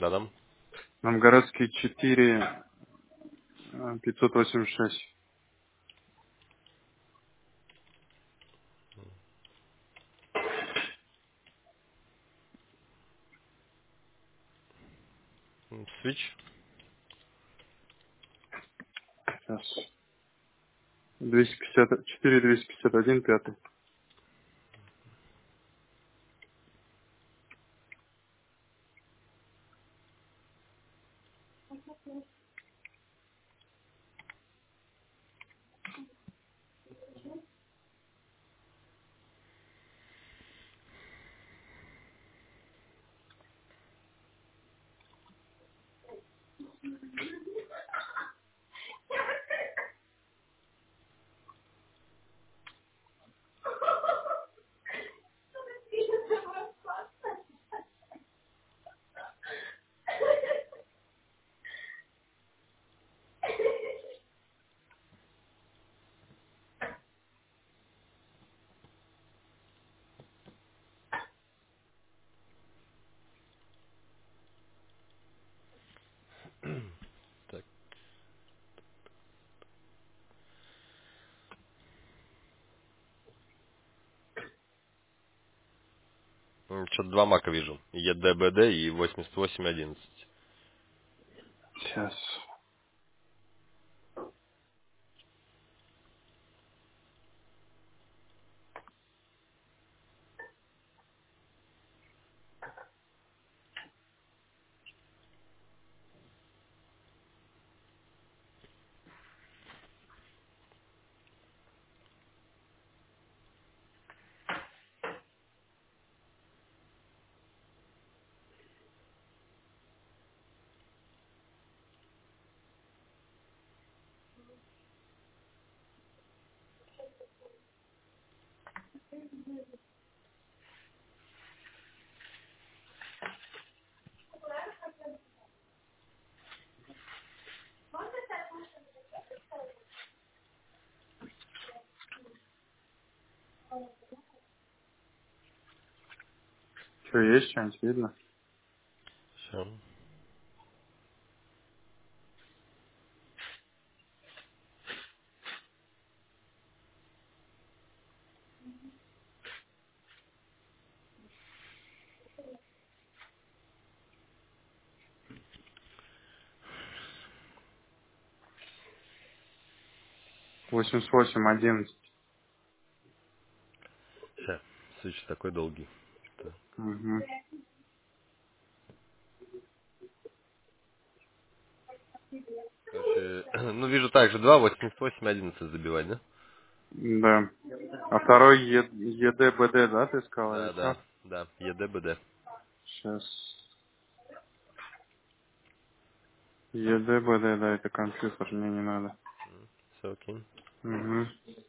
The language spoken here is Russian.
Да-да. Новгородский 4, 586. Свич. Сейчас. 254, 251, 5. Так. Что-то два мака вижу. ЕДБД и 8811. Сейчас. Что, есть что-нибудь видно? Все. 88, 11. Все. Свич такой долгий. Так. Угу. Короче, ну вижу также 2, 88, 11 забивать, да? Да. А второй ЕДБД, да, ты сказал, или Да, что? да, да. ЕДБД. Сейчас. ЕДБД, да, это компьютер, мне не надо. Все окей. Угу.